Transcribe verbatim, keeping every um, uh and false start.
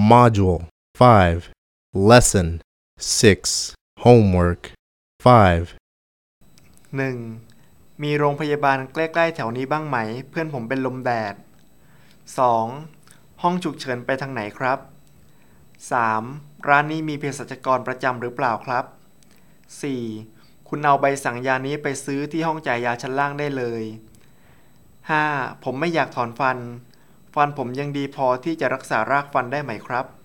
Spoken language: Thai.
Module five Lesson six Homework five หนึ่งมีโรงพยาบาลใกล้ๆแถวนี้บ้างไหมเพื่อนผมเป็นลมแดด สอง ห้องฉุกเฉินไปทางไหนครับ สาม ร้านนี้มีเภสัชกรประจำหรือเปล่าครับ สี่ คุณเอาใบสั่งยานี้ไปซื้อที่ห้องจ่ายยาชั้นล่างได้เลย ห้า ผมไม่อยากถอนฟัน ฟันผมยังดีพอที่จะรักษารากฟันได้ไหมครับ